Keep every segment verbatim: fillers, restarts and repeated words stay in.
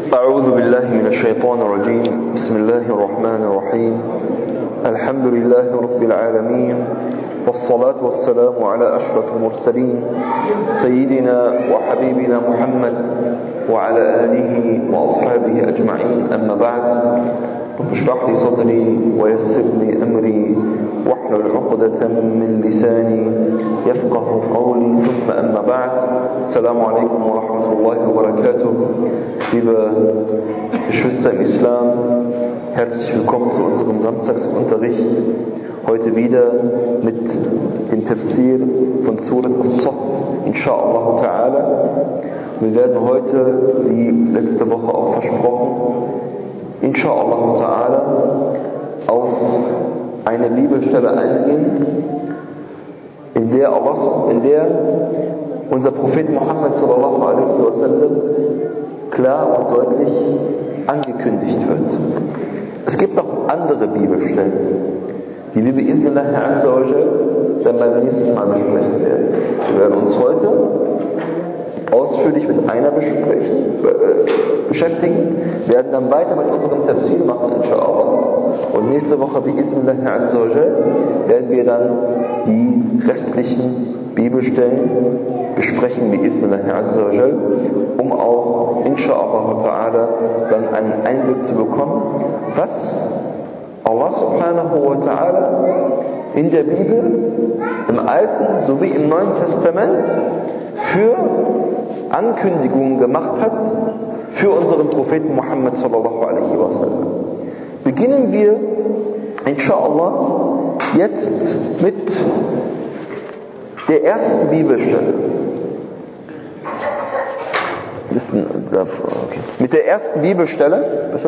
أعوذ بالله من الشيطان الرجيم بسم الله الرحمن الرحيم الحمد لله رب العالمين والصلاة والسلام على أشرف المرسلين سيدنا وحبيبنا محمد وعلى آله وأصحابه أجمعين أما بعد رب اشرح لي صدري ويسر لي أمري واحلل عقدة من لساني يفقه قولي ثم أما بعد السلام عليكم ورحمة الله وبركاته. Liebe Geschwister im Islam, herzlich willkommen zu unserem Samstagsunterricht. Heute wieder mit dem Tafsir von Surat As-Saff, Insha'Allah Ta'ala. Wir werden heute, wie letzte Woche auch versprochen, Insha'Allah Ta'ala auf eine Bibelstelle eingehen, in der, Allah, in der unser Prophet Muhammad sallallahu alaihi wasallam klar und deutlich angekündigt wird. Es gibt noch andere Bibelstellen, die wir bi'idhnillah azza wa jal dann beim nächsten Mal besprechen werden. Wir werden uns heute ausführlich mit einer besprechen, äh, beschäftigen, werden dann weiter mit unserem Tafsir machen, inshallah. Und nächste Woche bi'idhnillah azza wa jal werden wir dann die restlichen Bibelstellen besprechen, bi'idhnillah azza wa jal, um auch, inshallah ta'ala, dann einen Einblick zu bekommen, was Allah subhanahu wa ta'ala in der Bibel, im Alten sowie im Neuen Testament für Ankündigungen gemacht hat für unseren Propheten Muhammad sallallahu alaihi wasallam. Beginnen wir, inshallah, jetzt mit der ersten Bibelstelle. Okay. Mit der ersten Bibelstelle,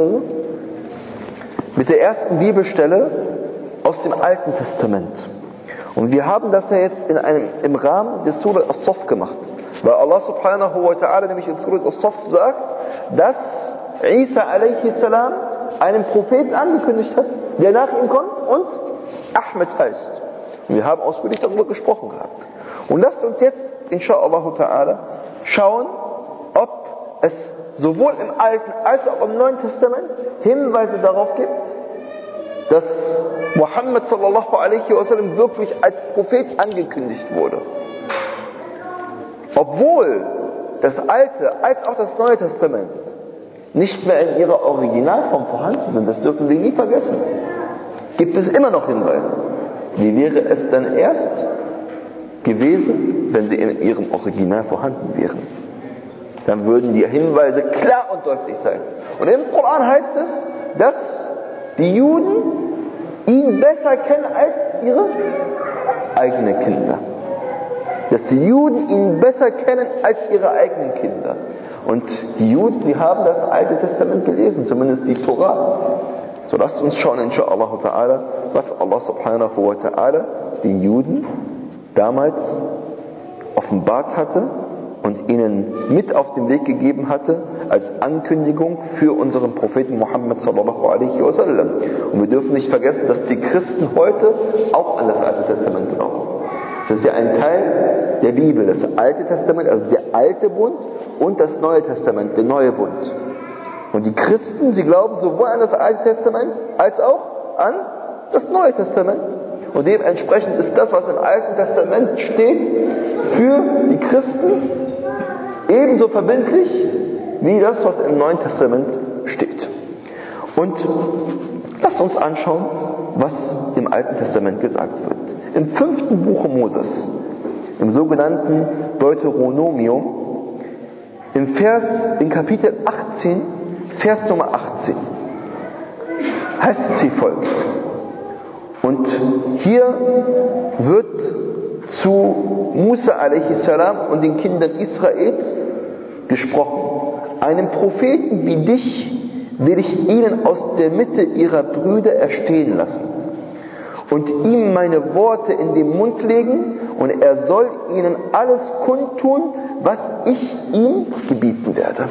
mit der ersten Bibelstelle aus dem Alten Testament. Und wir haben das ja jetzt in einem, im Rahmen des Surat As-Saff gemacht. Weil Allah subhanahu wa ta'ala nämlich in Surat As-Saff sagt, dass Isa alaihi salam einen Propheten angekündigt hat, der nach ihm kommt und Ahmed heißt. Und wir haben ausführlich darüber gesprochen gehabt. Und lasst uns jetzt, insha'Allah ta'ala, schauen, ob es sowohl im Alten als auch im Neuen Testament Hinweise darauf gibt, dass Muhammad sallallahu alaihi wasallam wirklich als Prophet angekündigt wurde. Obwohl das Alte als auch das Neue Testament nicht mehr in ihrer Originalform vorhanden sind, das dürfen wir nie vergessen, gibt es immer noch Hinweise. Wie wäre es dann erst gewesen, wenn sie in ihrem Original vorhanden wären? Dann würden die Hinweise klar und deutlich sein. Und im Koran heißt es, dass die Juden ihn besser kennen als ihre eigenen Kinder. Dass die Juden ihn besser kennen als ihre eigenen Kinder. Und die Juden, die haben das Alte Testament gelesen, zumindest die Torah. So lasst uns schauen, inshallah ta'ala, was Allah subhanahu wa ta'ala den Juden damals offenbart hatte und ihnen mit auf den Weg gegeben hatte als Ankündigung für unseren Propheten Muhammad sallallahu alaihi wasallam. Und wir dürfen nicht vergessen, dass die Christen heute auch an das Alte Testament glauben. Das ist ja ein Teil der Bibel, das Alte Testament, also der alte Bund und das Neue Testament, der neue Bund. Und die Christen, sie glauben sowohl an das Alte Testament als auch an das Neue Testament. Und dementsprechend ist das, was im Alten Testament steht, für die Christen ebenso verbindlich wie das, was im Neuen Testament steht. Und lasst uns anschauen, was im Alten Testament gesagt wird. Im fünften Buche Moses, im sogenannten Deuteronomium, im Vers, in Kapitel achtzehn, Vers Nummer achtzehn, heißt es wie folgt. Und hier wird zu Musa alaihi salam und den Kindern Israels gesprochen. Einen Propheten wie dich will ich ihnen aus der Mitte ihrer Brüder erstehen lassen und ihm meine Worte in den Mund legen, und er soll ihnen alles kundtun, was ich ihm gebieten werde.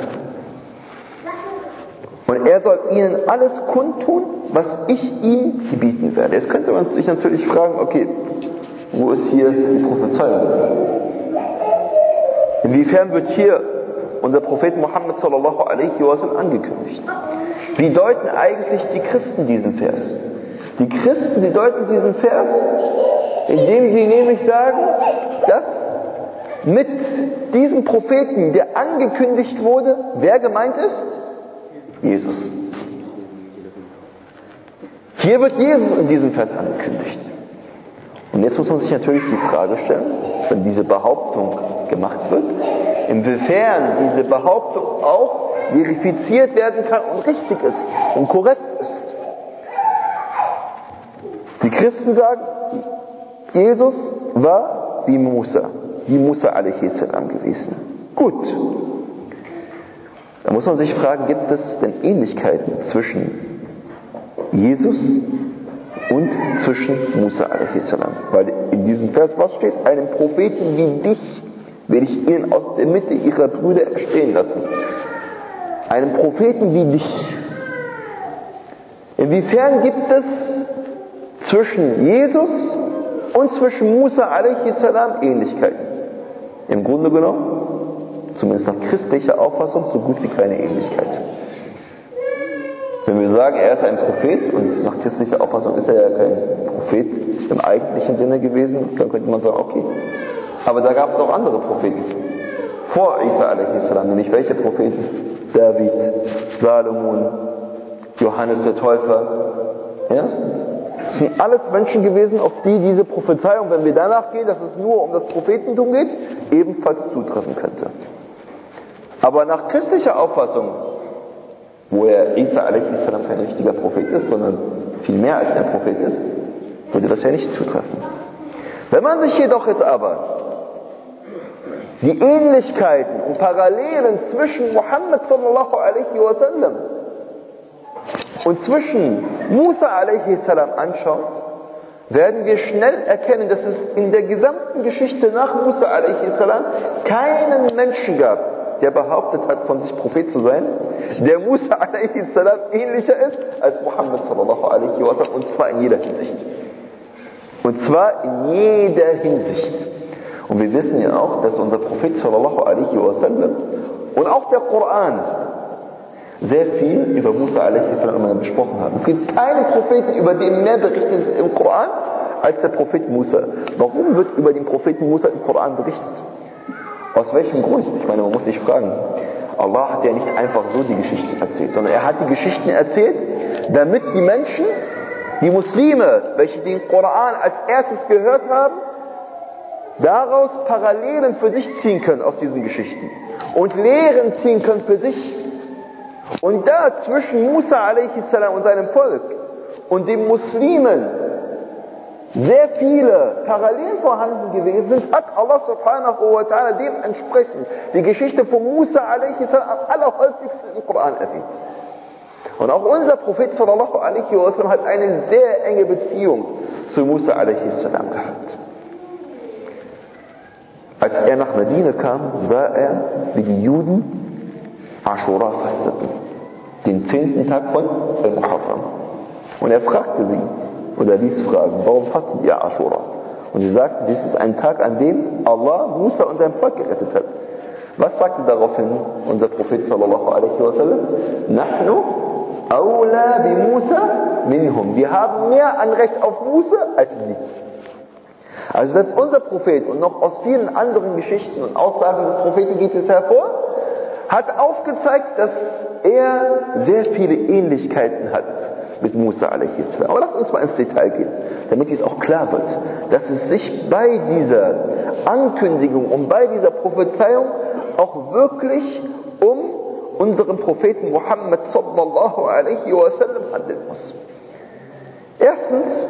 Und er soll ihnen alles kundtun, was ich ihm gebieten werde. Jetzt könnte man sich natürlich fragen, okay, wo ist hier die Prophezeiung? Inwiefern wird hier unser Prophet Muhammad sallallahu alaihi wasallam angekündigt. Wie deuten eigentlich die Christen diesen Vers? Die Christen, die deuten diesen Vers, indem sie nämlich sagen, dass mit diesem Propheten, der angekündigt wurde, wer gemeint ist? Jesus. Hier wird Jesus in diesem Vers angekündigt. Und jetzt muss man sich natürlich die Frage stellen, wenn diese Behauptung gemacht wird, inwiefern diese Behauptung auch verifiziert werden kann und richtig ist und korrekt ist. Die Christen sagen, Jesus war wie Musa, wie Musa alaihi salam gewesen. Gut. Da muss man sich fragen, gibt es denn Ähnlichkeiten zwischen Jesus und zwischen Musa alaihi salam? Weil in diesem Vers was steht? Einen Propheten wie dich werde ich ihnen aus der Mitte ihrer Brüder erstehen lassen. Einen Propheten wie dich. Inwiefern gibt es zwischen Jesus und zwischen Musa alaihi salam Ähnlichkeiten? Im Grunde genommen, zumindest nach christlicher Auffassung, so gut wie keine Ähnlichkeit. Wenn wir sagen, er ist ein Prophet, und nach christlicher Auffassung ist er ja kein Prophet im eigentlichen Sinne gewesen, dann könnte man sagen, okay. Aber da gab es auch andere Propheten. Vor Isa alaihi salam, nämlich welche Propheten? David, Salomon, Johannes der Täufer. Ja? Das sind alles Menschen gewesen, auf die diese Prophezeiung, wenn wir danach gehen, dass es nur um das Prophetentum geht, ebenfalls zutreffen könnte. Aber nach christlicher Auffassung, wo er Isa alaihi salam kein richtiger Prophet ist, sondern viel mehr als ein Prophet ist, würde das ja nicht zutreffen. Wenn man sich jedoch jetzt aber die Ähnlichkeiten und Parallelen zwischen Muhammad sallallahu alaihi wasallam und zwischen Musa alaihi salam anschaut, werden wir schnell erkennen, dass es in der gesamten Geschichte nach Musa alaihi salam keinen Menschen gab, der behauptet hat, von sich Prophet zu sein, der Musa alaihi salam ähnlicher ist als Muhammad sallallahu alaihi wasallam, und zwar in jeder Hinsicht. Und zwar in jeder Hinsicht. Und wir wissen ja auch, dass unser Prophet sallallahu alaihi wasallam und auch der Koran sehr viel über Musa alaihi salam gesprochen haben. Es gibt keinen Propheten, über den mehr berichtet ist im Koran als der Prophet Musa. Warum wird über den Propheten Musa im Koran berichtet? Aus welchem Grund? Ich meine, man muss sich fragen. Allah hat ja nicht einfach so die Geschichten erzählt, sondern er hat die Geschichten erzählt, damit die Menschen, die Muslime, welche den Koran als erstes gehört haben, daraus Parallelen für sich ziehen können aus diesen Geschichten und Lehren ziehen können für sich. Und da zwischen Musa alaihi salam und seinem Volk und den Muslimen sehr viele Parallelen vorhanden gewesen sind, hat Allah subhanahu wa ta'ala dementsprechend die Geschichte von Musa alaihi salam am allerhäufigsten im Koran erwähnt. Und auch unser Prophet sallallahu alaihi wa sallam hat eine sehr enge Beziehung zu Musa alaihi salam gehabt. Als er nach Medina kam, sah er, wie die Juden Ashura fasteten, den zehnten Tag von Al-Muharram. Und er fragte sie, oder ließ fragen, warum fastet ihr Ashura? Und sie sagten, dies ist ein Tag, an dem Allah Musa und sein Volk gerettet hat. Was sagte daraufhin unser Prophet sallallahu alaihi wa sallam? Nahnu awla bi Musa minhum. Wir haben mehr Anrecht auf Musa als sie. Also selbst unser Prophet, und noch aus vielen anderen Geschichten und Aussagen des Propheten geht es hervor, hat aufgezeigt, dass er sehr viele Ähnlichkeiten hat mit Musa alaihi salam. Aber lasst uns mal ins Detail gehen, damit dies auch klar wird, dass es sich bei dieser Ankündigung und bei dieser Prophezeiung auch wirklich um unseren Propheten Muhammad sallallahu alaihi wa sallam handeln muss. Erstens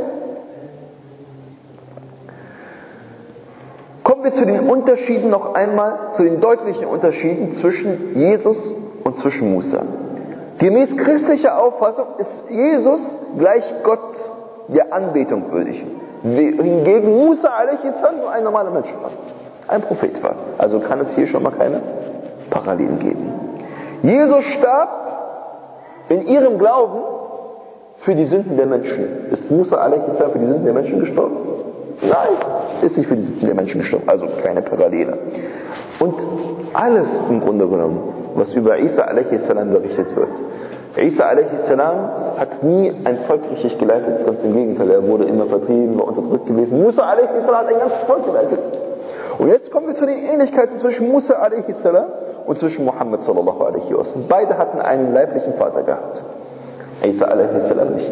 kommen wir zu den Unterschieden noch einmal, zu den deutlichen Unterschieden zwischen Jesus und zwischen Musa. Gemäß christlicher Auffassung ist Jesus gleich Gott der Anbetung würdig. Hingegen Musa alaihi salam nur ein normaler Mensch war, ein Prophet war. Also kann es hier schon mal keine Parallelen geben. Jesus starb in ihrem Glauben für die Sünden der Menschen. Ist Musa alaihi salam für die Sünden der Menschen gestorben? Nein, ist nicht für die Sünden der Menschen gestorben. Also keine Parallele. Und alles im Grunde genommen, was über Isa alaihi salam berichtet wird. Isa alaihi salam hat nie ein Volk richtig geleitet, ganz im Gegenteil, er wurde immer vertrieben, war unterdrückt gewesen. Musa alaihi salam hat ein ganzes Volk geleitet. Und jetzt kommen wir zu den Ähnlichkeiten zwischen Musa alaihi salam und zwischen Muhammad sallallahu alaihi wasallam. Beide hatten einen leiblichen Vater gehabt. Isa alaihi salam nicht.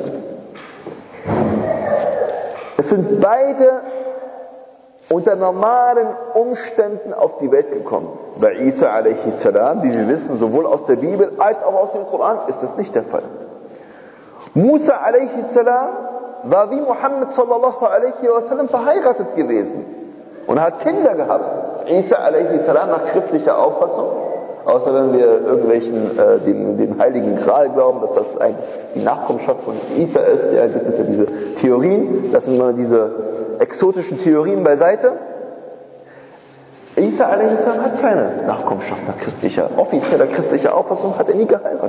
Es sind beide unter normalen Umständen auf die Welt gekommen. Bei Isa alaihi salam, wie wir wissen, sowohl aus der Bibel als auch aus dem Koran, ist das nicht der Fall. Musa alaihi salam war wie Muhammad sallallahu alaihi wasallam verheiratet gewesen und hat Kinder gehabt. Isa alaihi salam nach christlicher Auffassung, außer wenn wir irgendwelchen äh, dem, dem Heiligen Gral glauben, dass das eigentlich die Nachkommenschaft von Isa ist, ja, gibt es ja diese Theorien, lassen wir diese exotischen Theorien beiseite. Isa alaihi salam hat keine Nachkommenschaft nach christlicher, offizieller christlicher Auffassung, hat er nie geheiratet.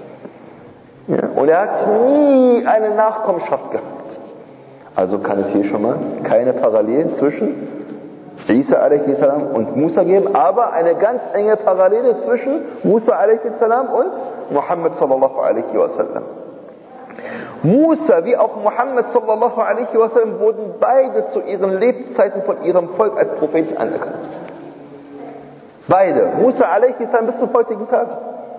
Ja, und er hat nie eine Nachkommenschaft gehabt. Also kann es hier schon mal keine Parallelen zwischen Isa alaihi salam und Musa geben, aber eine ganz enge Parallele zwischen Musa alaihi salam und Muhammad sallallahu alaihi wasallam. Musa wie auch Muhammad sallallahu alaihi wasallam wurden beide zu ihren Lebzeiten von ihrem Volk als Propheten anerkannt. Beide. Musa alaihi salam bis zum heutigen Tag.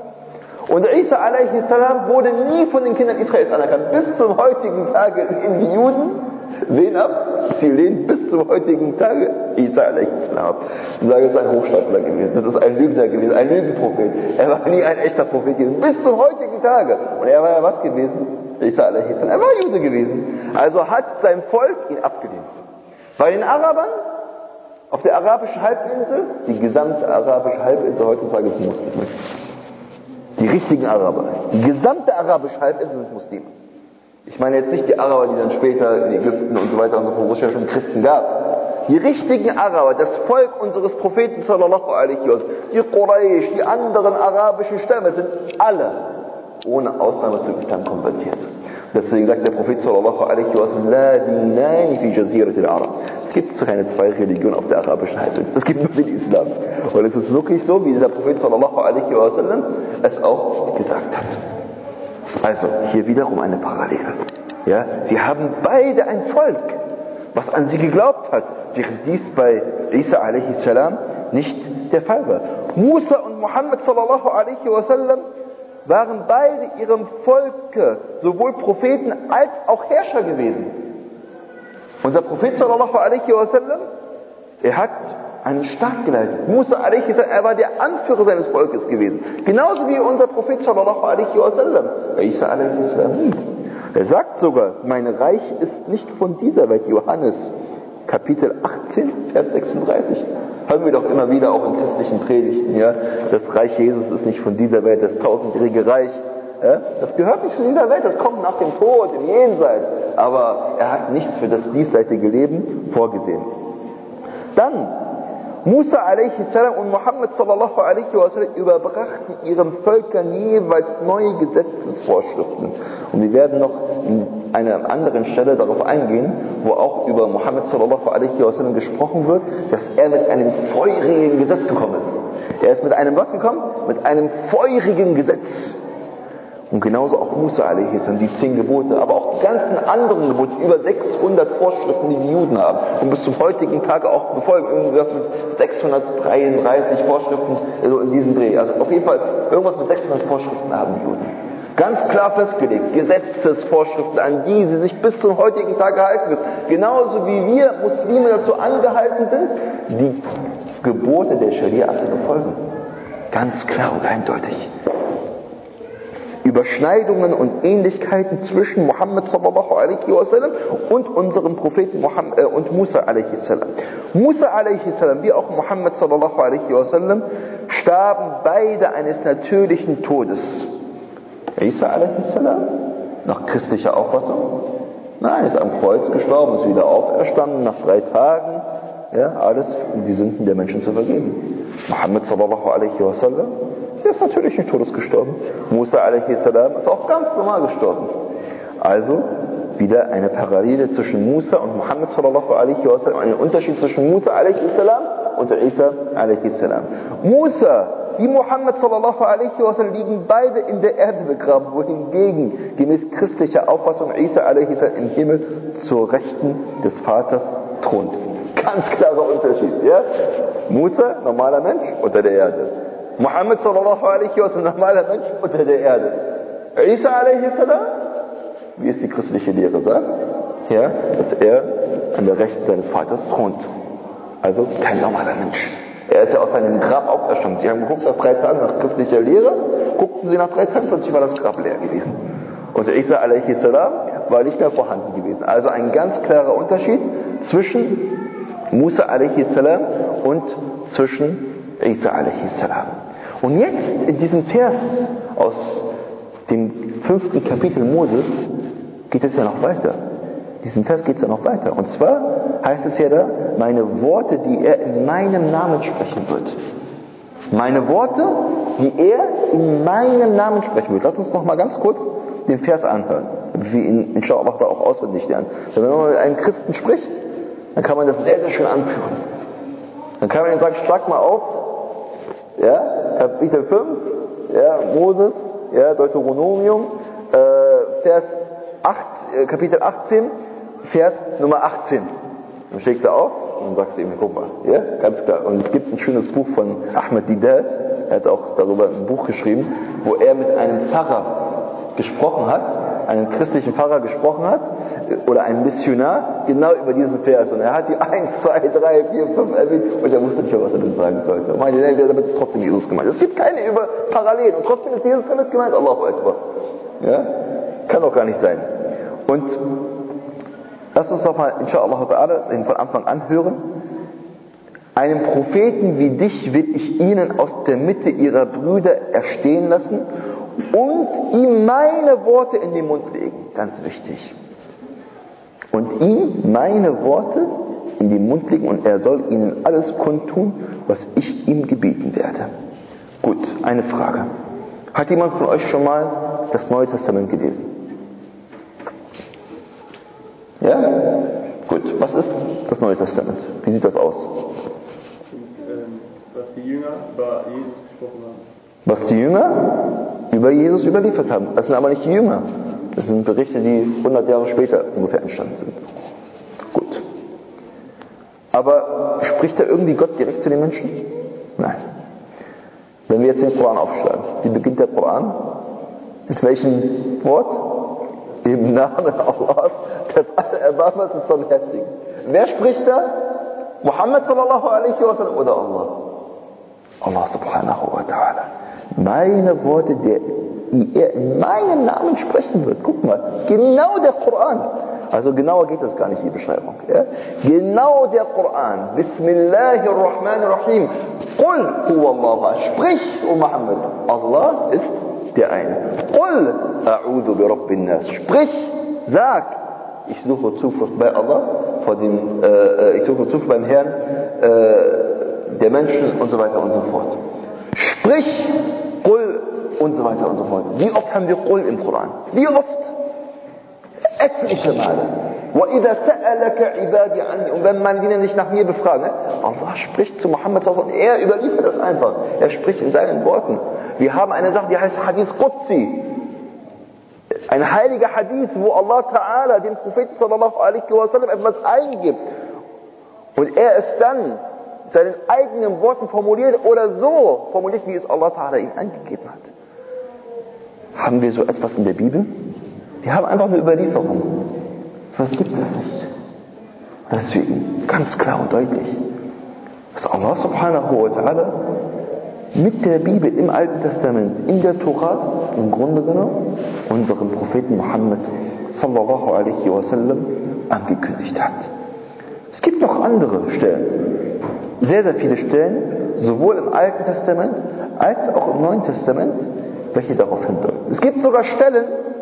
Und Isa alaihi salam wurde nie von den Kindern Israels anerkannt. Bis zum heutigen Tage in die Juden sehen ab, sie lehnen bis zum heutigen Tage Isa alaihi salam ab. Und sagen, es ist ein Hochstapler gewesen, das ist ein Lügner gewesen, ein Lügenprophet. Er war nie ein echter Prophet gewesen, bis zum heutigen Tage. Und er war ja was gewesen? Isa alaihi salam. Er war Jude gewesen. Also hat sein Volk ihn abgelehnt. Bei den Arabern, auf der arabischen Halbinsel, die gesamte arabische Halbinsel heutzutage ist Muslime. Die richtigen Araber. Die gesamte arabische Halbinsel sind Muslime. Ich meine jetzt nicht die Araber, die dann später in Ägypten und so weiter und so fort, wo es ja schon Christen gab. Die richtigen Araber, das Volk unseres Propheten sallallahu alaihi wasallam, die Quraysh, die anderen arabischen Stämme, sind alle ohne Ausnahme zum Islam konvertiert. Deswegen sagt der Prophet sallallahu alaihi wasallam, La dinani fi jaziratil Arab. Es gibt keine zwei Religionen auf der arabischen Halbinsel. Es gibt nur den Islam. Und es ist wirklich so, wie der Prophet sallallahu alaihi wasallam es auch gesagt hat. Also, hier wiederum eine Parallele. Ja, sie haben beide ein Volk, was an sie geglaubt hat, während dies bei Isa alaihi salam nicht der Fall war. Musa und Muhammad sallallahu alaihi wasallam waren beide ihrem Volke sowohl Propheten als auch Herrscher gewesen. Unser Prophet sallallahu alaihi wasallam, er hat einen Staat geleitet. Musa alaihi salam, er war der Anführer seines Volkes gewesen. Genauso wie unser Prophet sallallahu alaihi wasallam. Isa alaihi salam. Er sagt sogar, mein Reich ist nicht von dieser Welt. Johannes Kapitel achtzehn, Vers sechsunddreißig. Hören wir doch immer wieder auch in christlichen Predigten, ja, das Reich Jesus ist nicht von dieser Welt, das tausendjährige Reich. Ja, das gehört nicht zu dieser Welt, das kommt nach dem Tod, im Jenseits. Aber er hat nichts für das diesseitige Leben vorgesehen. Dann, Musa alaihi salam und Muhammad sallallahu alaihi wasallam überbrachten ihren Völkern jeweils neue Gesetzesvorschriften. Und wir werden noch in einer anderen Stelle darauf eingehen, wo auch über Muhammad sallallahu alaihi wasallam gesprochen wird, dass er mit einem feurigen Gesetz gekommen ist. Er ist mit einem was gekommen? Mit einem feurigen Gesetz. Und genauso auch Musa alaihi salam, die zehn Gebote, aber auch die ganzen anderen Gebote, über sechshundert Vorschriften, die die Juden haben und bis zum heutigen Tage auch befolgen. Irgendwas mit sechshundertdreiunddreißig Vorschriften, also in diesem Dreh. Also auf jeden Fall irgendwas mit sechshundert Vorschriften haben die Juden. Ganz klar festgelegt, Gesetzesvorschriften, an die sie sich bis zum heutigen Tage halten müssen. Genauso wie wir Muslime dazu angehalten sind, die Gebote der Scharia zu befolgen. Ganz klar und eindeutig. Überschneidungen und Ähnlichkeiten zwischen Muhammad sallallahu alaihi wasallam und unserem Propheten Muhammad, äh, und Musa alaihi salam. Musa alaihi salam wie auch Muhammad sallallahu alaihi wasallam starben beide eines natürlichen Todes. Isa alaihi salam nach christlicher Auffassung, nein, ist am Kreuz gestorben, ist wieder auferstanden nach drei Tagen, ja, alles um die Sünden der Menschen zu vergeben. Muhammad sallallahu alaihi wasallam, der ist natürlich nicht Todes gestorben. Musa alaihi salam ist auch ganz normal gestorben. Also wieder eine Parallele zwischen Musa und Muhammad sallallahu alaihi wasallam, einen Unterschied zwischen Musa alaihi salam und Isa alaihi salam. Musa wie Muhammad sallallahu alaihi wasallam liegen beide in der Erde begraben, wohingegen gemäß christlicher Auffassung Isa alaihi salam im Himmel zur Rechten des Vaters thront. Ganz klarer Unterschied. Ja? Musa, normaler Mensch, unter der Erde. Muhammad sallallahu alaihi wasallam, normaler Mensch, unter der Erde. Isa alaihi salam, wie es die christliche Lehre sagt, ja, dass er an der Rechten seines Vaters thront. Also kein normaler Mensch. Er ist ja aus seinem Grab auferstanden. Sie haben geguckt nach drei Tagen nach christlicher Lehre, guckten sie nach drei Tagen, plötzlich war das Grab leer gewesen. Und Isa alaihi salam war nicht mehr vorhanden gewesen. Also ein ganz klarer Unterschied zwischen Musa alaihi salam und zwischen Isa alaihi salam. Und jetzt in diesem Vers aus dem fünften Kapitel Moses geht es ja noch weiter. In diesem Vers geht es ja noch weiter. Und zwar heißt es ja da, meine Worte, die er in meinem Namen sprechen wird. Meine Worte, die er in meinem Namen sprechen wird. Lass uns noch mal ganz kurz den Vers anhören, damit wir ihn inshallah da auch auswendig lernen. Wenn man mit einem Christen spricht, dann kann man das sehr, sehr schön anführen. Dann kann man ihm sagen, schlag mal auf, ja, Kapitel fünf, ja, Moses, ja, Deuteronomium, äh, Vers acht, äh, Kapitel achtzehn, Vers Nummer achtzehn. Dann schlägst du auf und dann sagst du ihm, guck mal, ja, ganz klar. Und es gibt ein schönes Buch von Ahmed Didat, er hat auch darüber ein Buch geschrieben, wo er mit einem Pfarrer gesprochen hat, einem christlichen Pfarrer gesprochen hat, oder einem Missionar, genau über diesen Vers. Und er hat die eins, zwei, drei, vier, fünf erwähnt und er wusste nicht, was er denn sagen sollte. Und meinte, damit ist trotzdem Jesus gemeint. Es gibt keine über Parallelen und trotzdem ist Jesus damit gemeint. Allahu Akbar. Ja? Kann doch gar nicht sein. Und lasst uns doch mal, inshallah ta'ala, den von Anfang an hören. Einen Propheten wie dich will ich ihnen aus der Mitte ihrer Brüder erstehen lassen und ihm meine Worte in den Mund legen. Ganz wichtig. Und ihm meine Worte in den Mund legen und er soll ihnen alles kundtun, was ich ihm gebieten werde. Gut, eine Frage. Hat jemand von euch schon mal das Neue Testament gelesen? Ja? Gut, was ist das Neue Testament? Wie sieht das aus? Was die Jünger über Jesus gesprochen haben. Was die Jünger über Jesus überliefert haben. Das sind aber nicht die Jünger. Das sind Berichte, die hundert Jahre später ungefähr entstanden sind. Gut. Aber spricht da irgendwie Gott direkt zu den Menschen? Nein. Wenn wir jetzt den Koran aufschlagen, wie beginnt der Koran? Mit welchem Wort? Im Namen Allahs, des Allerbarmers des Barmherzigen. Wer spricht da? Muhammad sallallahu alaihi wasallam oder Allah? Allah subhanahu wa ta'ala. Meine Worte, die er in meinem Namen sprechen wird. Guck mal, genau der Koran. Also genauer geht es gar nicht, die Beschreibung. Ja? Genau der Koran. Bismillahirrahmanirrahim. Qul huwa Allah. Sprich, O Muhammad. Allah ist der eine. Qul a'udhu bi rabbin nas. Sprich, sag, ich suche Zuflucht bei Allah, vor dem, äh, ich suche Zuflucht beim Herrn äh, der Menschen und so weiter und so fort. Sprich, Qul und so weiter und so fort. Wie oft haben wir Qul im Koran? Wie oft? Etliche Male. وَإِذَا سَأَلَكَ عِبَادِي عَنِّي. Und wenn man ihn nicht nach mir befragt, ne? Allah spricht zu Muhammad, er überliefert das einfach. Er spricht in seinen Worten. Wir haben eine Sache, die heißt Hadith Qudsi. Ein heiliger Hadith, wo Allah Ta'ala dem Propheten sallallahu alaihi wasallam etwas eingibt. Und er es dann seinen eigenen Worten formuliert oder so formuliert, wie es Allah Ta'ala ihm eingegeben hat. Haben wir so etwas in der Bibel? Wir haben einfach eine Überlieferung. Das gibt es nicht. Deswegen, ganz klar und deutlich, dass Allah subhanahu wa ta'ala mit der Bibel im Alten Testament, in der Tora, im Grunde genommen, unseren Propheten Muhammad sallallahu alaihi wasallam angekündigt hat. Es gibt noch andere Stellen, sehr, sehr viele Stellen, sowohl im Alten Testament als auch im Neuen Testament, welche darauf hindeuten. Es gibt sogar Stellen,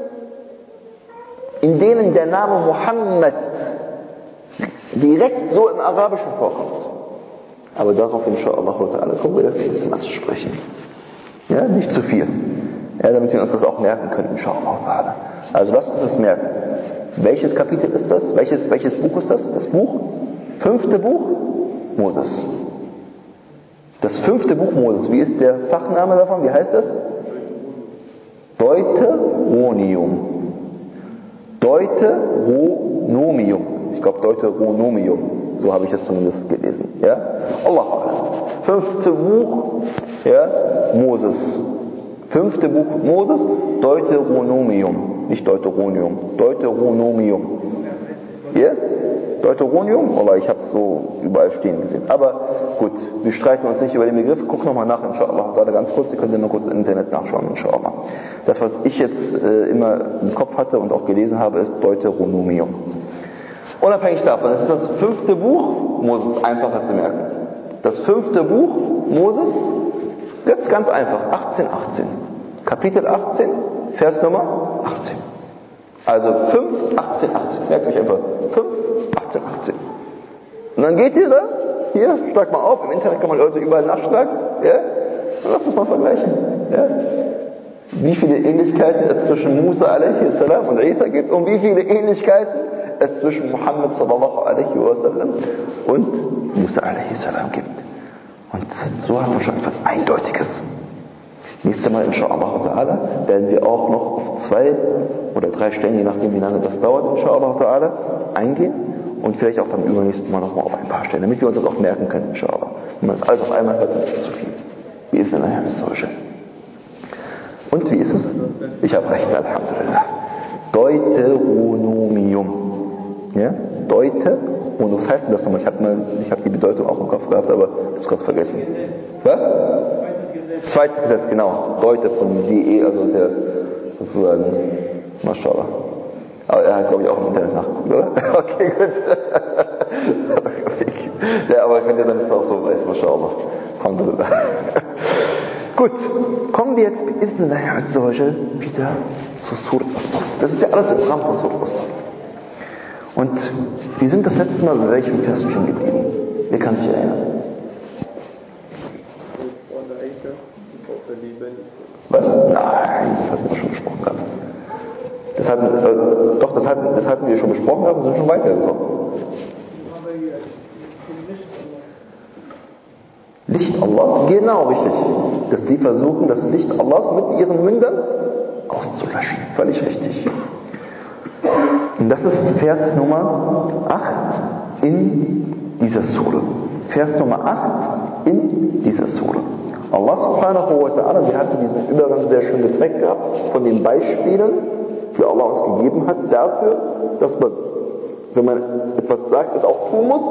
in denen der Name Muhammad direkt so im Arabischen vorkommt. Aber darauf, inshallah, kommen wir das ein bisschen anzusprechen. Ja, nicht zu viel. Ja, damit wir uns das auch merken können, inshallah. Also lasst uns das merken. Welches Kapitel ist das? Welches, welches Buch ist das? Das Buch? Fünfte Buch? Moses. Das fünfte Buch Moses. Wie ist der Fachname davon? Wie heißt das? Deuteronomium. Deuteronomium. Ich glaube Deuteronomium. So habe ich es zumindest gelesen. Ja? Allah. Fünfte Buch, ja, Moses. Fünfte Buch Moses, Deuteronomium. Nicht Deuteronium. Deuteronomium. Ja? Deuteronium? Allah, ich habe es so überall stehen gesehen. Aber gut, wir streiten uns nicht über den Begriff. Guck nochmal nach, inshallah. Gerade ganz kurz, ihr könnt ja nur kurz im Internet nachschauen, inshallah. Das, was ich jetzt äh, immer im Kopf hatte und auch gelesen habe, ist Deuteronomium. Unabhängig davon, das ist das fünfte Buch Moses, einfacher zu merken. Das fünfte Buch Moses, jetzt ganz einfach, achtzehn achtzehn. Kapitel achtzehn, Vers Nummer achtzehn. Also fünf, achtzehn, achtzehn. Merkt euch einfach, fünf, achtzehn, achtzehn. Und dann geht ihr da, hier, schlag mal auf, im Internet kann man Leute überall nachschlagen, ja? Und lass uns mal vergleichen, ja? Wie viele Ähnlichkeiten es zwischen Musa alaihi salam und Isa gibt und wie viele Ähnlichkeiten es zwischen Muhammad sallallahu alaihi wasallam und Musa alaihi salam gibt. Und so haben wir schon etwas Eindeutiges. Nächstes Mal, inshallah ta'ala, werden wir auch noch auf zwei oder drei Stellen, je nachdem wie lange das dauert, inshallah ta'ala, eingehen und vielleicht auch beim übernächsten Mal nochmal auf ein paar Stellen, damit wir uns das auch merken können, inshallah. Wenn man das alles auf einmal hört, dann ist es zu viel. Wie ist denn der Herr Solche? Und wie ist es? Ich habe recht, Alhamdulillah. Deuteronomium. Ja? Deute, und was heißt denn das nochmal? Ich habe hab die Bedeutung auch im Kopf gehabt, aber ich habe es gerade vergessen. Was? Zweites Gesetz, genau. Deute von D E, also ist ja sozusagen, Maschallah. Aber er hat, glaube ich, auch im Internet nachgeguckt, oder? Okay, gut. Ja, aber könnt ihr dann ist auch so weiß, Maschallah. Alhamdulillah. Gut, kommen wir jetzt mit Isnillah azza wa jal wieder zu Surat As-Saff. Das ist ja alles im Rahmen von Surat As-Saff. Und wir sind das letzte Mal bei welchem Vers stehen geblieben? Wer kann sich erinnern? Was? Nein, das hatten wir schon besprochen gehabt. Das hatten, äh, doch, das hatten, das hatten wir schon besprochen gehabt und sind schon weitergekommen. Licht Allahs? Genau, richtig. Dass sie versuchen, das Licht Allahs mit ihren Mündern auszulöschen. Völlig richtig. Und das ist Vers Nummer acht in dieser Sure. Vers Nummer acht in dieser Sure. Allah subhanahu wa ta'ala, wir hatten diesen Übergang sehr schön gezeigt gehabt, von den Beispielen, die Allah uns gegeben hat, dafür, dass man, wenn man etwas sagt, es auch tun muss,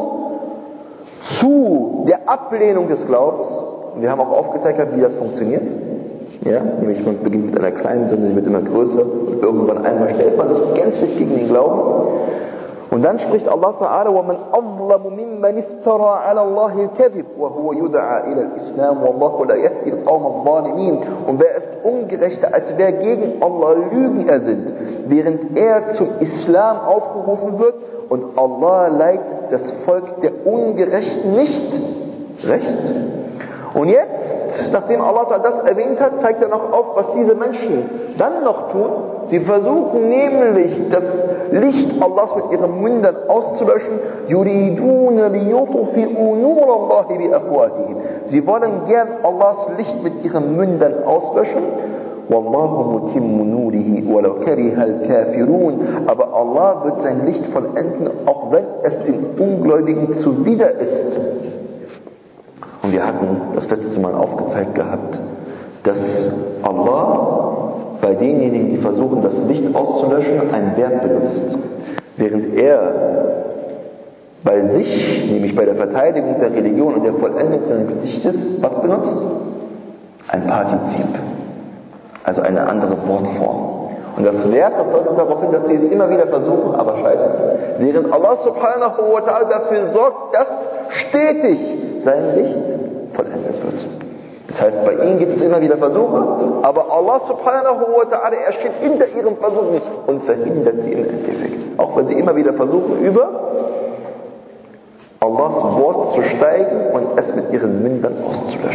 zu der Ablehnung des Glaubens. Und wir haben auch aufgezeigt, wie das funktioniert. Ja, nämlich man beginnt mit einer kleinen Sünde, sie wird immer größer und irgendwann einmal stellt man sich gänzlich gegen den Glauben. Und dann spricht Allah Ta'ala: وَمَنْ أَظْلَمُ مِمَّنِ افْتَرَى عَلَى اللَّهِ الْكَذِبَ وَهُوَ يُدْعَى إِلَى الْإِسْلَامِ وَاللَّهُ لَا يَهْدِي الْقَوْمَ الظَّالِمِينَ. Und wer ist ungerechter, als wer gegen Allah Lügen ersinnt, während er zum Islam aufgerufen wird und Allah leitet das Volk der Ungerechten nicht recht. Und jetzt, nachdem Allah das erwähnt hat, zeigt er noch auf, was diese Menschen dann noch tun. Sie versuchen nämlich, das Licht Allahs mit ihren Mündern auszulöschen. يُرِيدُونَ لِيُطْفِئُوا نُورَ اللَّهِ بِأَفْوَاهِهِمْ. Sie wollen gern Allahs Licht mit ihren Mündern auslöschen. وَاللَّهُ مُتِمُّ نُورِهِ وَلَوْ كَرِهَ الْكَافِرُونَ. Aber Allah wird sein Licht vollenden, auch wenn es den Ungläubigen zuwider ist. Und wir hatten das letzte Mal aufgezeigt gehabt, dass Allah bei denjenigen, die versuchen, das Licht auszulöschen, einen Wert benutzt. Während er bei sich, nämlich bei der Verteidigung der Religion und der Vollendung des Lichtes, was benutzt? Ein Partizip. Also eine andere Wortform. Und das Wert, das deutet darauf hin, dass sie es immer wieder versuchen, aber scheitern. Während Allah subhanahu wa ta'ala dafür sorgt, dass stetig sein Licht vollendet wird. Das heißt, bei ihnen gibt es immer wieder Versuche, aber Allah subhanahu wa ta'ala, er steht hinter ihren Versuchen und verhindert sie im Endeffekt. Auch wenn sie immer wieder versuchen, über Allahs Wort zu steigen und es mit ihren Mündern auszulöschen.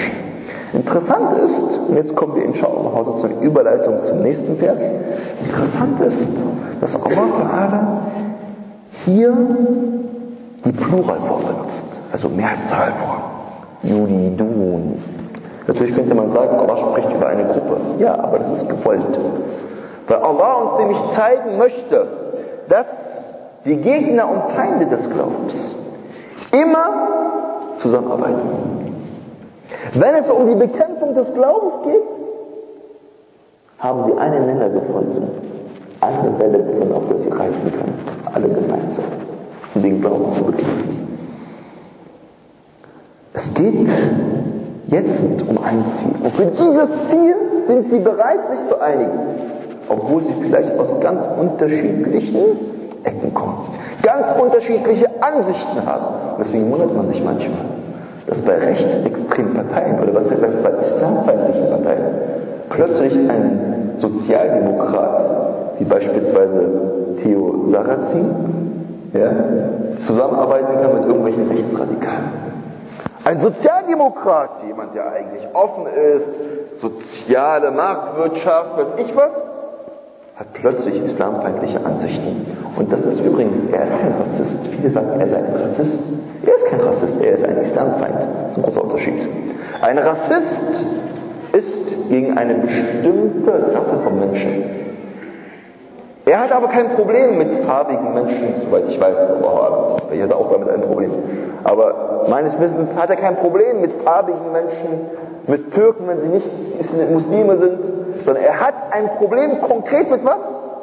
Interessant ist, und jetzt kommen wir inshallah heute zur Überleitung zum nächsten Vers, interessant ist, dass Allah Ta'ala hier die Pluralform benutzt, also Mehrzahlform. Yuridun. Natürlich könnte man sagen, Allah spricht über eine Gruppe. Ja, aber das ist gewollt. Weil Allah uns nämlich zeigen möchte, dass die Gegner und Feinde des Glaubens immer zusammenarbeiten. Wenn es um die Bekämpfung des Glaubens geht, haben sie einen Nenner gefunden. Eine Welle gefunden, auf der sie reiten können. Alle gemeinsam. Um den Glauben zu bekämpfen. Es geht jetzt um ein Ziel. Und für dieses Ziel sind sie bereit, sich zu einigen. Obwohl sie vielleicht aus ganz unterschiedlichen Ecken kommen. Ganz unterschiedliche Ansichten haben. Und deswegen wundert man sich manchmal, dass bei rechtsextremen Parteien, oder was heißt bei islamfeindlichen Parteien, plötzlich ein Sozialdemokrat, wie beispielsweise Theo Sarrazin, ja, zusammenarbeiten kann mit irgendwelchen Rechtsradikalen. Ein Sozialdemokrat, jemand, der eigentlich offen ist, soziale Marktwirtschaft, weiß ich was, hat plötzlich islamfeindliche Ansichten. Und das ist übrigens, er ist kein Rassist. Viele sagen, er sei ein Rassist. Er ist kein Rassist, er ist ein Islamfeind. Das ist ein großer Unterschied. Ein Rassist ist gegen eine bestimmte Rasse von Menschen. Er hat aber kein Problem mit farbigen Menschen, soweit ich weiß. Oh, ich hatte auch damit ein Problem. Aber meines Wissens hat er kein Problem mit farbigen Menschen, mit Türken, wenn sie nicht Muslime sind, sondern er hat ein Problem konkret mit was?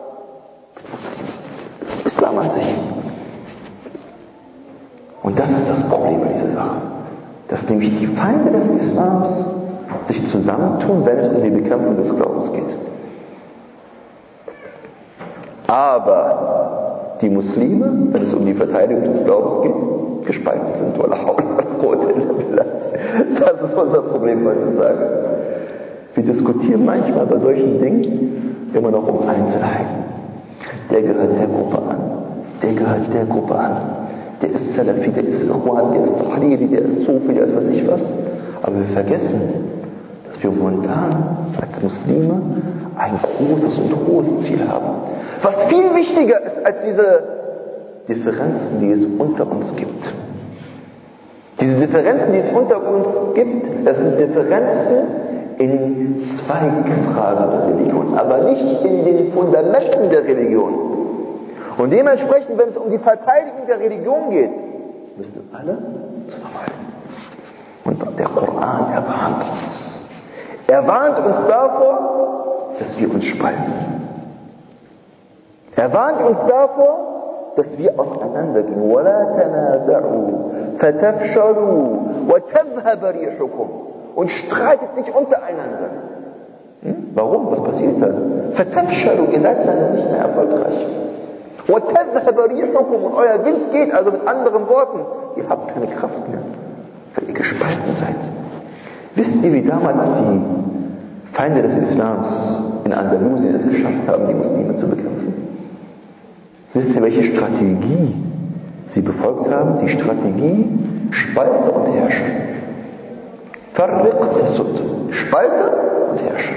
Islam an sich. Und das ist das Problem bei dieser Sache. Dass nämlich die Feinde des Islams sich zusammentun, wenn es um die Bekämpfung des Glaubens geht. Aber die Muslime, wenn es um die Verteidigung des Glaubens geht, gespalten sind. Das ist unser Problem heutzutage. Wir diskutieren manchmal bei solchen Dingen immer noch um Einzelheiten. Der gehört der Gruppe an, der gehört der Gruppe an. Der ist Salafi, der ist Ikhwan, der ist Tahriri, der ist Sufi, der ist was ich was. Aber wir vergessen, dass wir momentan als Muslime ein großes und hohes Ziel haben. Was viel wichtiger ist als diese Differenzen, die es unter uns gibt. Diese Differenzen, die es unter uns gibt, das sind Differenzen in zwei Fragen der Religion, aber nicht in den Fundamenten der Religion. Und dementsprechend, wenn es um die Verteidigung der Religion geht, müssen alle zusammenhalten. Und der Koran, er warnt uns. Er warnt uns davor, dass wir uns spalten. Er warnt uns davor, dass wir auseinandergehen. وَلَا تَنَازَعُوا فَتَفْشَلُوا وَتَذْهَبَ رِيحُكُمْ. Und streitet nicht untereinander. Hm? Warum? Was passiert dann? فَتَفْشَلُوا, ihr seid dann nicht mehr erfolgreich. وَتَذْهَبَ رِيحُكُمْ. Und euer Wind geht, also mit anderen Worten, ihr habt keine Kraft mehr, weil ihr gespalten seid. Wisst ihr, wie damals die Feinde des Islams in Andalusien es geschafft haben, die Muslime zu bekämpfen? Wisst ihr, welche Strategie sie befolgt haben? Die Strategie Spalte und Herrsche. Farriq Fasud. Spalte und Herrsche.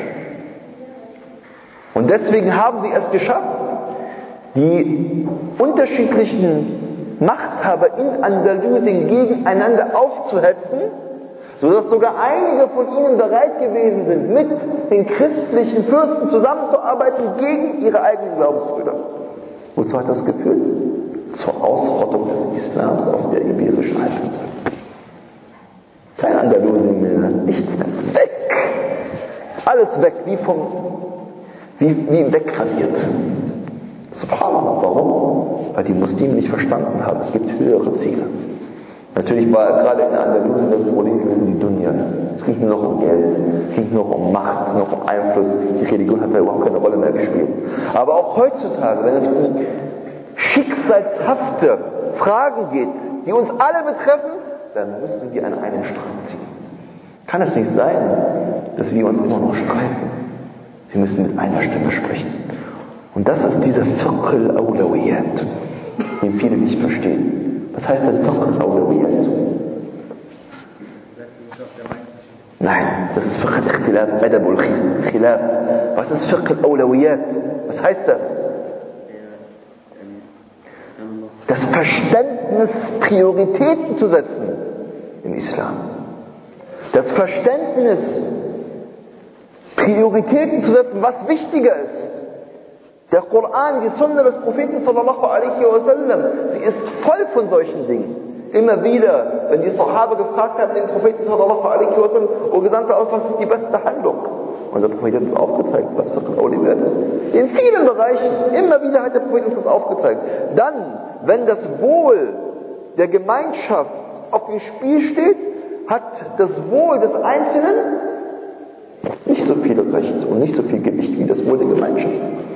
Und deswegen haben sie es geschafft, die unterschiedlichen Machthaber in Andalusien gegeneinander aufzuhetzen, sodass sogar einige von ihnen bereit gewesen sind, mit den christlichen Fürsten zusammenzuarbeiten gegen ihre eigenen Glaubensbrüder. Wozu hat das geführt? Zur Ausrottung des Islams auf der Iberischen Halbinsel. Kein Andalusien mehr, nichts mehr. Weg! Alles weg, wie vom, wie, wie wegradiert. Subhanallah, warum? Weil die Muslime nicht verstanden haben, es gibt höhere Ziele. Natürlich war gerade in Andalusien das Problem gewesen, die Dunya. Es ging nur noch um Geld, es ging nur noch um Macht, nur noch um Einfluss. Die Religion hat da überhaupt keine Rolle mehr gespielt. Aber auch heutzutage, wenn es um schicksalshafte Fragen geht, die uns alle betreffen, dann müssen wir an einem Strang ziehen. Kann es nicht sein, dass wir uns immer noch streiten? Wir müssen mit einer Stimme sprechen. Und das ist dieser Fiqh al-Awlawiyat, den viele nicht verstehen. Was heißt denn Fiqh al-Awlawiyat? Nein, das ist Fiqh al-Ikhtilaf, Adab al-Khilaf. Was ist Fiqh al-Awlawiyat? Was heißt das? Das Verständnis, Prioritäten zu setzen im Islam. Das Verständnis, Prioritäten zu setzen, was wichtiger ist. Der Koran, die Sunna des Propheten sallallahu alaihi wasallam, sie ist voll von solchen Dingen. Immer wieder, wenn die Sahaba gefragt haben, den Propheten sallallahu alaihi wasallam, O Gesandter, aus, was ist die beste Handlung? Und der Prophet hat uns aufgezeigt, was Fiqh al-Awlawiyat ist. In vielen Bereichen, immer wieder hat der Prophet uns das aufgezeigt. Dann, wenn das Wohl der Gemeinschaft auf dem Spiel steht, hat das Wohl des Einzelnen nicht so viel Recht und nicht so viel Gewicht wie das Wohl der Gemeinschaft.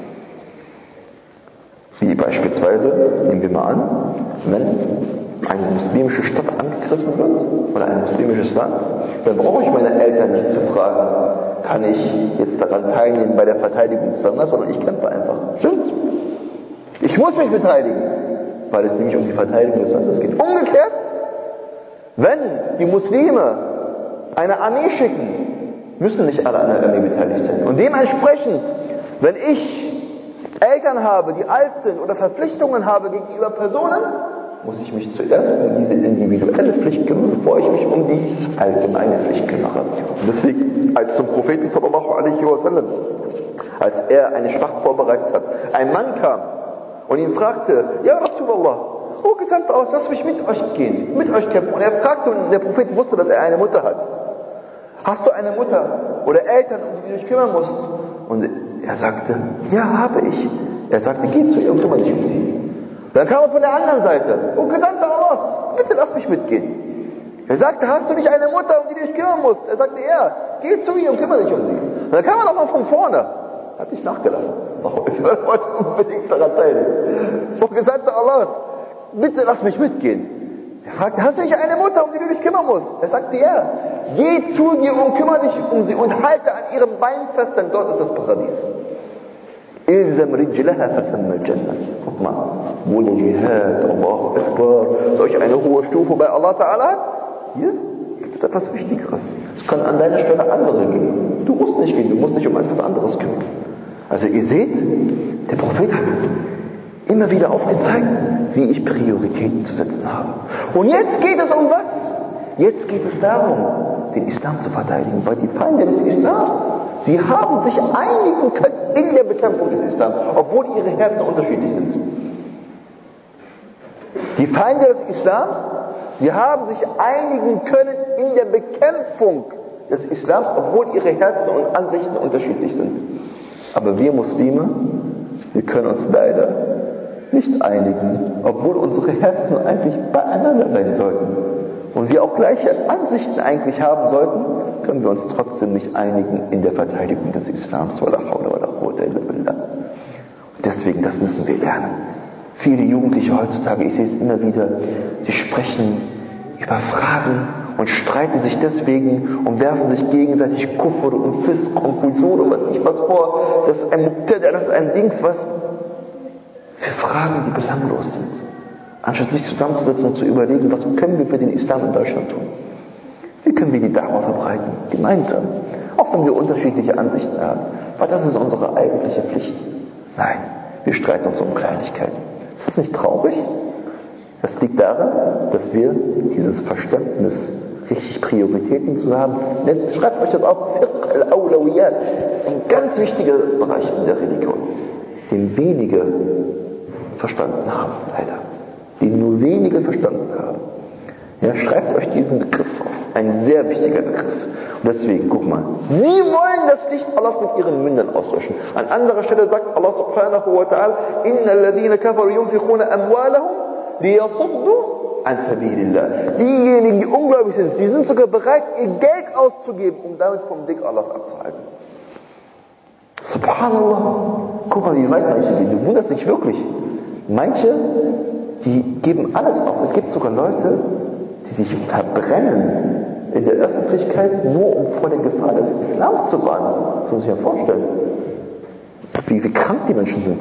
Wie beispielsweise, nehmen wir mal an, wenn eine muslimische Stadt angegriffen wird oder ein muslimisches Land, dann brauche ich meine Eltern nicht zu fragen, kann ich jetzt daran teilnehmen bei der Verteidigung des Landes, sondern ich kämpfe einfach. Stimmt's? Ich muss mich beteiligen, weil es nämlich um die Verteidigung des Landes geht. Umgekehrt, wenn die Muslime eine Armee schicken, müssen nicht alle an der Armee beteiligt sein. Und dementsprechend, wenn ich Eltern habe, die alt sind oder Verpflichtungen habe gegenüber Personen, muss ich mich zuerst um diese individuelle Pflicht kümmern, bevor ich mich um die allgemeine Pflicht kümmere. Und deswegen, als zum Propheten sallallahu alaihi wasallam, als er eine Schlacht vorbereitet hat, ein Mann kam und ihn fragte, ja Rasulallah, oh Gesandter aus, lass mich mit euch gehen, mit euch kämpfen. Und er fragte, und der Prophet wusste, dass er eine Mutter hat. Hast du eine Mutter oder Eltern, um die du dich kümmern musst? Und er sagte, ja, habe ich. Er sagte, geh zu ihr und kümmere dich um sie. Dann kam er von der anderen Seite, oh Gesandter Allah, bitte lass mich mitgehen. Er sagte, hast du nicht eine Mutter, um die du dich kümmern musst? Er sagte, ja, geh zu ihr und kümmere dich um sie. Und dann kam er nochmal von vorne, hat nicht nachgelassen. Oh, ich wollte unbedingt daran teilnehmen. Oh Gesandter Allah, bitte lass mich mitgehen. Er fragte, hast du nicht eine Mutter, um die du dich kümmern musst? Er sagte, ja, geh zu ihr und kümmere dich um sie und halte an ihrem Bein fest, denn dort ist das Paradies. Ilzam rijlaha fathamma al-Jannah. Guck mal, wo der Jihad, Allahu Akbar, solch eine hohe Stufe bei Allah Ta'ala hat. Hier gibt es etwas Wichtigeres. Es können an deiner Stelle andere gehen. Du musst nicht gehen, du musst dich um etwas anderes kümmern. Also ihr seht, der Prophet hat immer wieder aufgezeigt, wie ich Prioritäten zu setzen habe. Und jetzt geht es um was? Jetzt geht es darum, den Islam zu verteidigen, weil die Feinde des Islams, sie haben sich einigen können in der Bekämpfung des Islams, obwohl ihre Herzen unterschiedlich sind. Die Feinde des Islams, sie haben sich einigen können in der Bekämpfung des Islams, obwohl ihre Herzen und Ansichten unterschiedlich sind. Aber wir Muslime, wir können uns leider nicht einigen, obwohl unsere Herzen eigentlich beieinander sein sollten. Und wir auch gleiche Ansichten eigentlich haben sollten, können wir uns trotzdem nicht einigen in der Verteidigung des Islams. Und deswegen, das müssen wir lernen. Viele Jugendliche heutzutage, ich sehe es immer wieder, sie sprechen über Fragen und streiten sich deswegen und werfen sich gegenseitig Kufr und Fisk und Fujur und was nicht was vor. Das ist ein Mubtada, das ist ein Dings, was für Fragen, die belanglos sind. Anstatt sich zusammenzusetzen und zu überlegen, was können wir für den Islam in Deutschland tun? Wie können wir die Da'wah verbreiten? Gemeinsam. Auch wenn wir unterschiedliche Ansichten haben. Weil das ist unsere eigentliche Pflicht. Nein, wir streiten uns um Kleinigkeiten. Ist das nicht traurig? Das liegt daran, dass wir dieses Verständnis, richtig Prioritäten zu haben, jetzt schreibt euch das auf, Fiqh al-Awlawiyat, ein ganz wichtiger Bereich in der Religion, den wenige verstanden haben, leider. Den nur wenige verstanden haben. Ja, schreibt euch diesen Begriff auf. Ein sehr wichtiger Begriff. Und deswegen, guck mal, sie wollen das Licht Allahs mit ihren Mündern auslöschen. An anderer Stelle sagt Allah subhanahu wa ta'ala, Inna alladhina kafaru yunfiquna amwalahum liyasuddu an sabilillah. Diejenigen, die ungläubig sind, die sind sogar bereit, ihr Geld auszugeben, um damit vom Weg Allahs abzuhalten. Subhanallah. Guck mal, wie weit manche gehen. Du wunderst dich wirklich. Manche, die geben alles auf. Es gibt sogar Leute, die sich verbrennen in der Öffentlichkeit, nur um vor der Gefahr des Islams zu warnen. Das muss man sich ja vorstellen. Wie, wie krank die Menschen sind.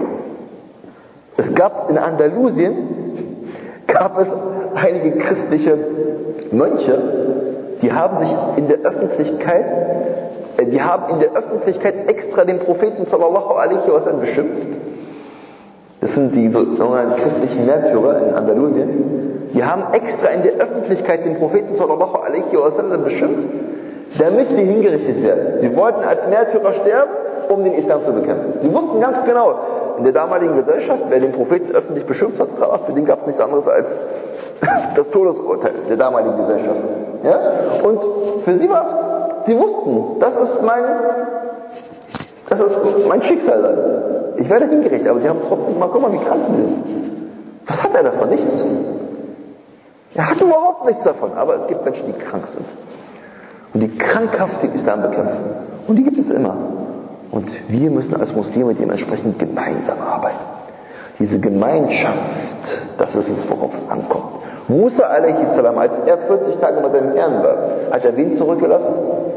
Es gab in Andalusien, gab es einige christliche Mönche, die die haben sich in der Öffentlichkeit, äh, die haben in der Öffentlichkeit extra den Propheten sallallahu alaihi wasallam beschimpft. Das sind die sogenannten christlichen Märtyrer in Andalusien. Die haben extra in der Öffentlichkeit den Propheten sallallahu alaihi wasallam beschimpft, damit sie hingerichtet werden. Sie wollten als Märtyrer sterben, um den Islam zu bekämpfen. Sie wussten ganz genau, in der damaligen Gesellschaft, wer den Propheten öffentlich beschimpft hat, für den gab es nichts anderes als das Todesurteil der damaligen Gesellschaft. Ja? Und für sie war es, sie wussten, das ist mein, das ist mein Schicksal. Ich werde hingerichtet, aber sie haben trotzdem mal, guck mal, wie krank sie sind. Was hat er davon? Nichts. Er hat überhaupt nichts davon, aber es gibt Menschen, die krank sind. Und die krankhaft den Islam bekämpfen. Und die gibt es immer. Und wir müssen als Muslime dementsprechend gemeinsam arbeiten. Diese Gemeinschaft, das ist es, worauf es ankommt. Musa alaihi salam, als er vierzig Tage mit seinem Herrn war, hat er wen zurückgelassen?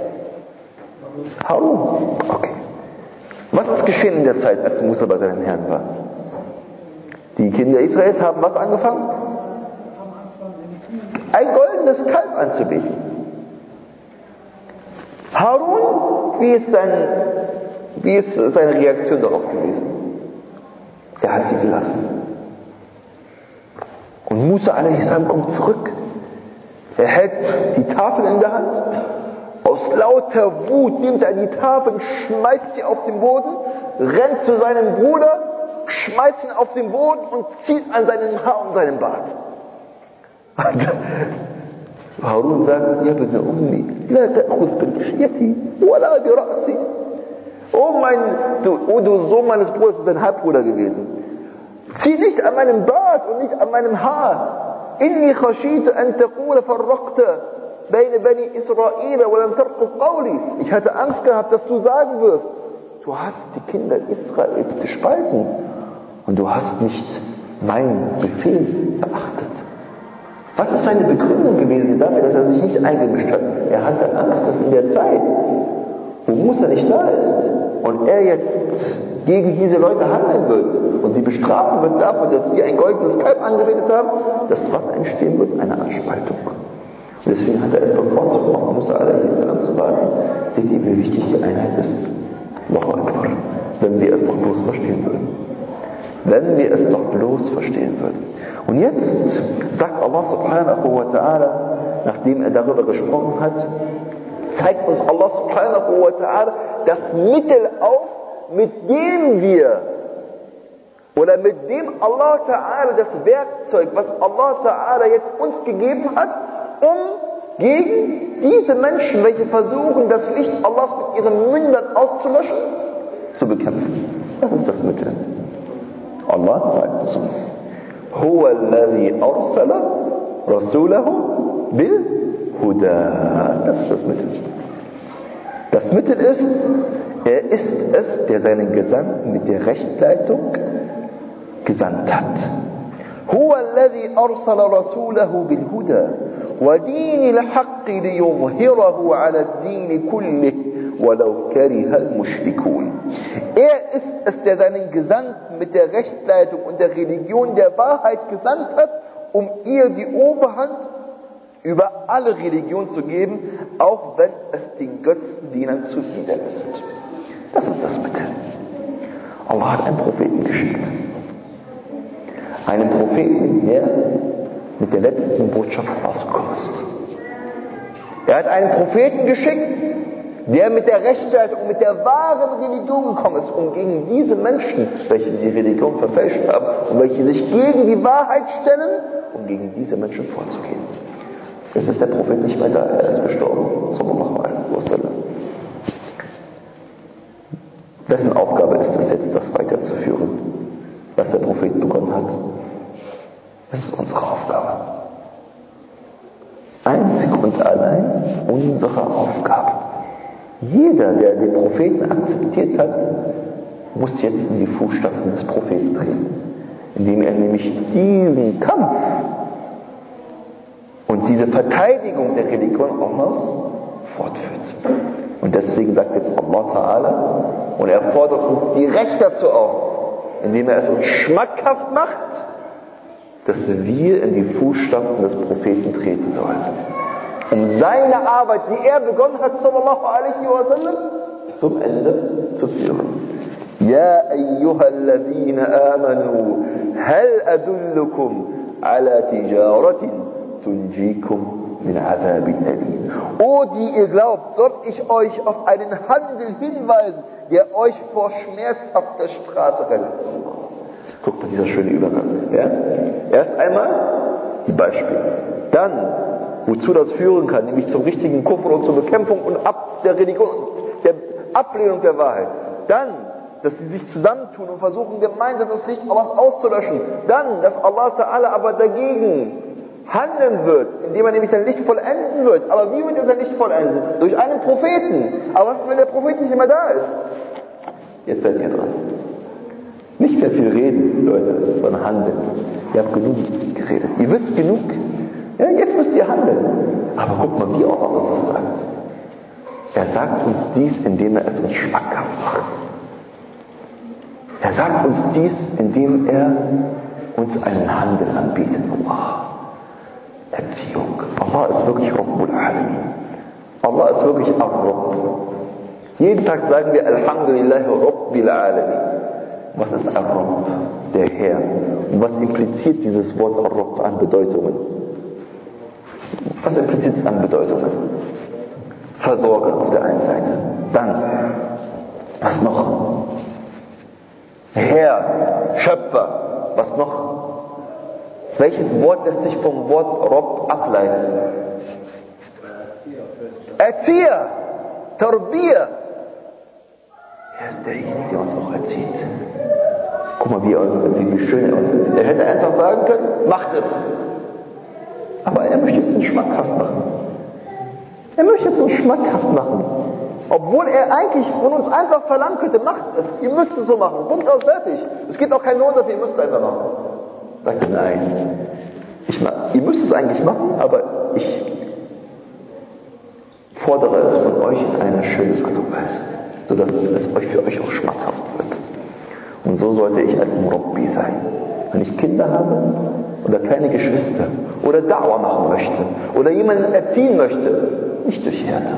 Harun. Okay. Was ist geschehen in der Zeit, als Musa bei seinem Herrn war? Die Kinder Israels haben was angefangen? Ein goldenes Kalb anzubeten. Harun, wie ist, sein, wie ist seine Reaktion darauf gewesen? Er hat sie gelassen. Und Musa alaihi salam kommt zurück. Er hält die Tafel in der Hand. Aus lauter Wut nimmt er die Tafel, schmeißt sie auf den Boden, rennt zu seinem Bruder, schmeißt ihn auf den Boden und zieht an seinem Haar und seinem Bart. Harun sagt, ja bitte Ummi, la ta'khudh bi lihiyati wala bi ra'si. Oh mein, du, oh du Sohn meines Bruders, ist dein Halbbruder gewesen. Zieh nicht an meinem Bart und nicht an meinem Haar. Inni khashita an taqula farraqta bayna bani Israel wa lam tarqub qawli. Ich hatte Angst gehabt, dass du sagen wirst, du hast die Kinder Israels gespalten und du hast nicht meinen Befehl beachtet. Was ist seine Begründung gewesen dafür, dass er sich nicht eingemischt hat? Er hatte Angst, dass in der Zeit, wo Musa nicht da ist und er jetzt gegen diese Leute handeln wird und sie bestrafen wird dafür, dass sie ein goldenes Kalb angebetet haben, dass was entstehen wird? Eine Anspaltung. Und deswegen hat er es bevorzugt, auf Musa alaihi salam zu warten. Seht ihr, wie wichtig die Einheit ist? Allahu Akbar. Wenn wir es doch bloß verstehen würden. Wenn wir es doch bloß verstehen würden. Und jetzt sagt Allah subhanahu wa ta'ala, nachdem er darüber gesprochen hat, zeigt uns Allah subhanahu wa ta'ala das Mittel auf, mit dem wir, oder mit dem Allah ta'ala das Werkzeug, was Allah ta'ala jetzt uns gegeben hat, um gegen diese Menschen, welche versuchen, das Licht Allahs mit ihren Mündern auszulöschen, zu bekämpfen. Das ist das Mittel. Allah sagt es uns. هو الذي أرسل رسوله بالهدى. Das ist das Mittel. Das Mittel ist, er ist es, der seinen Gesandten mit der Rechtsleitung gesandt hat. هو الذي أرسل رسوله بالهدى ودين الحق ليظهره على الدين كله ولو كره المشركون. Er ist es, der seinen Gesandten mit der Rechtsleitung und der Religion der Wahrheit gesandt hat, um ihr die Oberhand über alle Religionen zu geben, auch wenn es den Götzendienern zuwider ist. Das ist das Mittel. Allah hat einen Propheten geschickt. Einen Propheten, der mit der letzten Botschaft rausgekommen ist. Er hat einen Propheten geschickt, der mit der Rechtsleitung und mit der wahren Religion gekommen ist, um gegen diese Menschen, welche die Religion verfälscht haben und welche sich gegen die Wahrheit stellen, um gegen diese Menschen vorzugehen. Jetzt ist der Prophet nicht mehr da, er ist gestorben. Sallallahu alaihi wasallam. Wessen Aufgabe ist es jetzt, das weiterzuführen, was der Prophet begonnen hat? Das ist unsere Aufgabe. Einzig und allein unsere Aufgabe. Jeder, der den Propheten akzeptiert hat, muss jetzt in die Fußstapfen des Propheten treten, indem er nämlich diesen Kampf und diese Verteidigung der Religion Allahs fortführt. Und deswegen sagt jetzt Allah Ta'ala, und er fordert uns direkt dazu auf, indem er es uns schmackhaft macht, dass wir in die Fußstapfen des Propheten treten sollen. um seine Arbeit, die er begonnen hat, sallallahu alaihi wa sallam, zum Ende zu führen. Ja ayyuhalladhina amanu, hal adullukum ala tijaratin tunjikum min azabin alim. O die ihr glaubt, soll ich euch auf einen Handel hinweisen, der euch vor schmerzhafter Strafe rettet. Guckt mal, dieser schöne Übergang. Ja? Erst einmal die Beispiele. Dann, wozu das führen kann, nämlich zum richtigen Kufr und zur Bekämpfung und ab der Religion, der Ablehnung der Wahrheit. Dann, dass sie sich zusammentun und versuchen, gemeinsam das Licht Allahs auszulöschen. Dann, dass Allah Ta'ala aber dagegen handeln wird, indem er nämlich sein Licht vollenden wird. Aber wie wird er sein Licht vollenden? Durch einen Propheten. Aber was ist, wenn der Prophet nicht immer da ist? Jetzt seid ihr dran. Nicht mehr viel reden, Leute, sondern handeln. Ihr habt genug geredet. Ihr wisst genug. Ja, jetzt müsst ihr handeln. Aber guck mal, wie Allah uns das sagt. Er sagt uns dies, indem er es uns schmackhaft macht. Er sagt uns dies, indem er uns einen Handel anbietet. Allah. Erziehung. Allah ist wirklich Rabbul Alamin. Allah ist wirklich Ar-Rabb. Jeden Tag sagen wir Alhamdulillah Rabbil Alamin. Was ist Ar-Rabb? Der Herr. Und was impliziert dieses Wort Ar-Rabb an Bedeutungen? Was impliziert es an Bedeutungen? Versorger auf der einen Seite. Dann, was noch? Herr, Schöpfer. Was noch? Welches Wort lässt sich vom Wort Rabb ableiten? Erzieher, Tarbiyah. Er ist derjenige, der uns auch erzieht. Guck mal, wie er uns erzieht, wie schön er uns erzieht. Er hätte einfach sagen können, macht es. Aber er möchte es uns schmackhaft machen. Er möchte es uns schmackhaft machen. Obwohl er eigentlich von uns einfach verlangen könnte, macht es. Ihr müsst es so machen. Punkt aus, fertig. Es gibt auch keinen Lohn dafür, ihr müsst es einfach machen. Sagt er, nein. Ich, ihr müsst es eigentlich machen, aber ich fordere es von euch in einer schönen Art und Weise, sodass es euch für euch auch schmackhaft wird. Und so sollte ich als Murabbi sein. Wenn ich Kinder habe oder kleine Geschwister oder Da'wah machen möchte oder jemanden erziehen möchte, nicht durch Härte.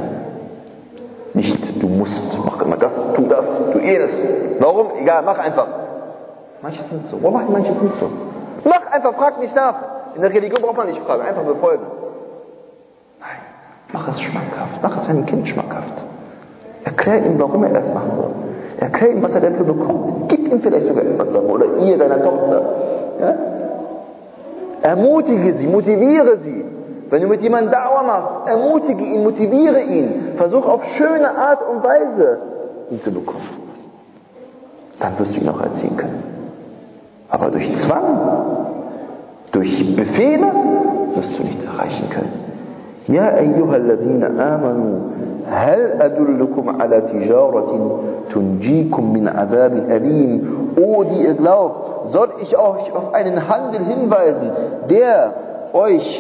Nicht, du musst, mach immer das, tu das, tu jenes. Warum? Egal, mach einfach. Manche sind so. Wallahi, manche sind so. Mach einfach, frag nicht nach. In der Religion braucht man nicht fragen, einfach befolgen. Nein, mach es schmackhaft. Mach es einem Kind schmackhaft. Erklär ihm, warum er es machen soll. Erklär ihm, was er dafür bekommt. Gib ihm vielleicht sogar etwas davon. Oder ihr, deiner Tochter. Ja? Ermutige sie, motiviere sie. Wenn du mit jemandem Dauer machst, ermutige ihn, motiviere ihn. Versuch auf schöne Art und Weise, ihn zu bekommen. Dann wirst du ihn auch erziehen können. Aber durch Zwang, durch Befehle, wirst du nicht erreichen können. Ja ayyuhalladhina amanu, hal adullukum ala tijaratin tunjikum min adhabin alim. O die ihr glaubt, soll ich euch auf einen Handel hinweisen, der euch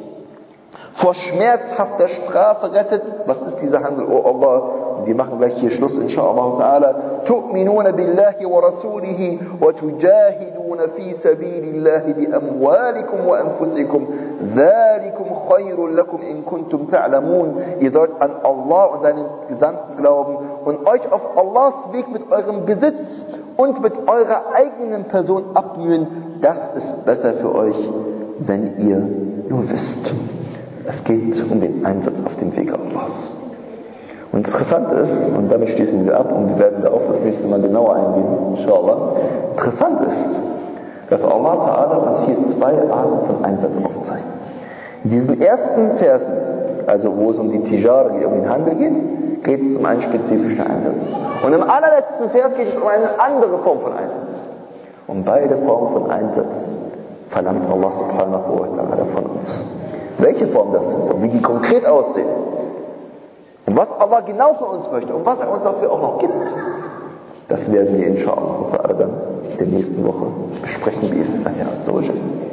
vor schmerzhafter Strafe rettet. Was ist dieser Handel, oh Allah? Wir machen gleich hier Schluss, inshallah ta'ala. Tu'minuna billahi wa rasulihi wa tujahiduna fi sabilillahi bi amwalikum wa anfusikum. Dhalikum khayrun lakum in kuntum ta'lamun. Ihr sollt an Allah und seinen Gesandten glauben und euch auf Allahs Weg mit eurem Besitz und mit eurer eigenen Person abmühen. Das ist besser für euch, wenn ihr nur wisst. Es geht um den Einsatz auf dem Weg Allahs. Und interessant ist, und damit schließen wir ab und wir werden da auch das nächste Mal genauer eingehen, inshallah. Interessant ist, dass Allah Ta'ala uns hier zwei Arten von Einsatz aufzeigt. In diesen ersten Versen, also wo es um die Tijara geht, um den Handel geht, geht es um einen spezifischen Einsatz. Und im allerletzten Vers geht es um eine andere Form von Einsatz. Und beide Formen von Einsatz verlangt Allah Subhanahu wa Ta'ala von uns. Welche Form das sind und wie die konkret aussehen. Und was Allah genau von uns möchte und was er uns dafür auch noch gibt, das werden wir inshallah dann in der nächsten Woche besprechen, wie es nachher so ist.